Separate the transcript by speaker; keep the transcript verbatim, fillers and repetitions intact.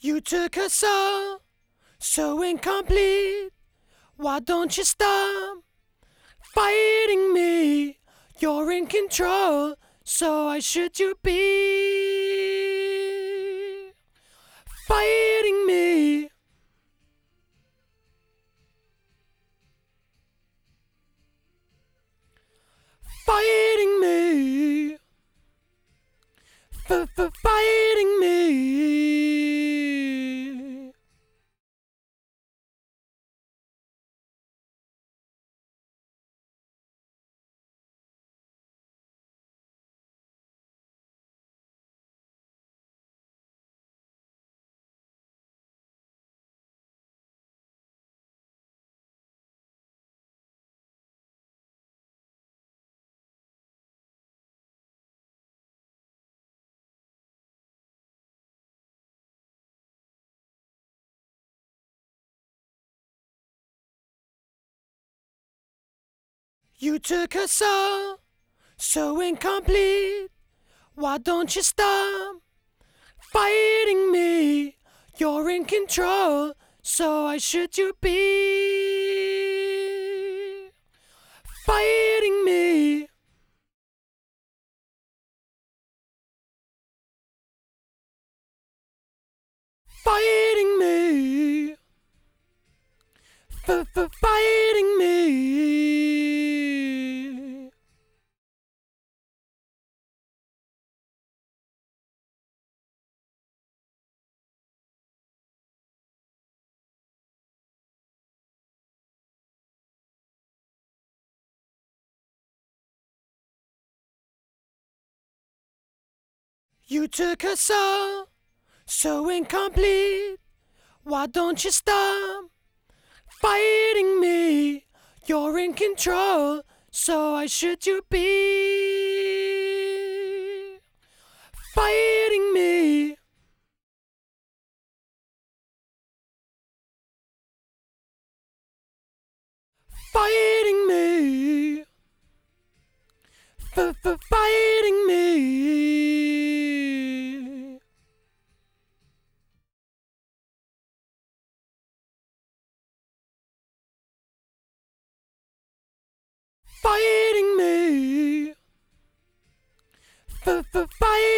Speaker 1: You took us all, so incomplete. Why don't you stop fighting me? You're in control, so why should you be fighting me? Fighting me. F-f-fighting me. You took us all, so incomplete. Why don't you stop fighting me? You're in control, so why should you be fighting me? Fighting me. F-f-fighting me. You took us all, so incomplete. Why don't you stop fighting me? You're in control, so why should you be fighting me? Fighting me. F-f-fighting me. Fighting me. F-f-fighting